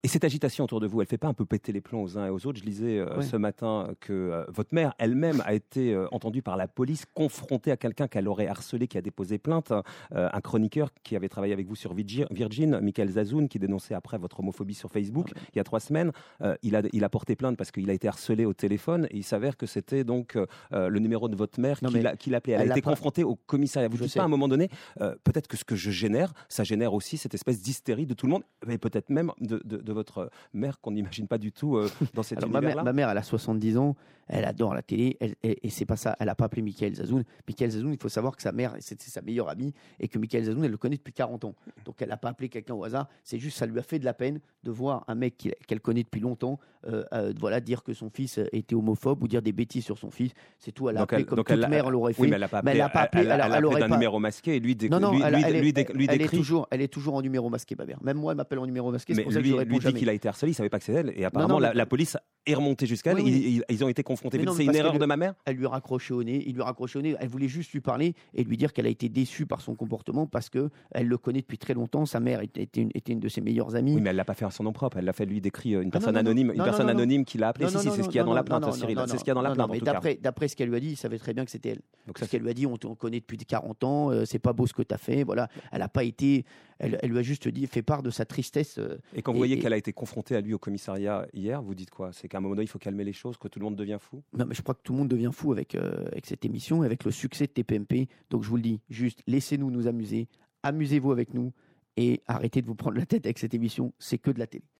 Et cette agitation autour de vous, elle fait pas un peu péter les plombs aux uns et aux autres? Je lisais ce matin que votre mère elle-même a été entendue par la police, confrontée à quelqu'un qu'elle aurait harcelé, qui a déposé plainte, un chroniqueur qui avait travaillé avec vous sur Virgin, Michael Zazoun, qui dénonçait après votre homophobie sur Facebook il y a 3 semaines. Il a porté plainte parce qu'il a été harcelé au téléphone et il s'avère que c'était donc le numéro de votre mère qui l'appelait. Elle a été confrontée au commissariat. Vous ne dites pas à un moment donné, peut-être que ce que je génère, ça génère aussi cette espèce d'hystérie de tout le monde, mais peut-être même de votre mère qu'on n'imagine pas du tout dans cet univers-là. Ma mère, elle a 70 ans, elle adore la télé, et c'est pas ça. Elle n'a pas appelé Michael Zazoun. Michael Zazoun, il faut savoir que sa mère, c'était sa meilleure amie, et que Michael Zazoun, elle le connaît depuis 40 ans. Donc elle n'a pas appelé quelqu'un au hasard. C'est juste, ça lui a fait de la peine de voir un mec qu'elle connaît depuis longtemps, dire que son fils était homophobe ou dire des bêtises sur son fils. C'est tout. Elle a appelé comme toute mère l'aurait fait. Oui, mais elle n'a pas appelé. Elle a appelé d'un numéro masqué et lui décrit. Elle est toujours en numéro masqué, ma mère. Même moi, elle m'appelle en numéro masqué. C'est pour ça que je réponds jamais. Lui dit qu'il a été harcelé, il ne savait pas que c'est elle. Et apparemment, la police est remontée jusqu'à elle. Ils ont été confrontés. C'est une erreur de ma mère. Elle lui a raccroché au nez. Il lui a raccroché au nez. Elle voulait juste lui parler et lui dire qu'elle a été déçue par son comportement parce qu'elle le connaît depuis très longtemps. Sa mère était une de ses meilleures amies. Oui, mais elle ne l'a pas fait à son nom propre. Elle l'a fait lui décrire une personne anonyme. Une personne anonyme qui l'a appelé. Si, c'est ce qu'il y a dans la plainte, Cyril. C'est ce qu'il y a dans la plainte, en tout cas. D'après ce qu'elle lui a dit, il savait très bien que c'était elle. Donc, ce qu'elle lui a dit, on connaît depuis 40 ans. C'est pas beau ce que tu as fait. Voilà. Elle n'a pas été. Elle lui a juste dit, fait part de sa tristesse. Et quand vous voyez qu'elle a été confrontée à lui au commissariat hier, vous dites quoi? C'est qu'à un moment donné, il faut calmer les choses, que tout le monde devient fou? Non, mais je crois que tout le monde devient fou avec cette émission et avec le succès de TPMP. Donc je vous le dis, juste laissez-nous nous amuser, amusez-vous avec nous et arrêtez de vous prendre la tête avec cette émission. C'est que de la télé.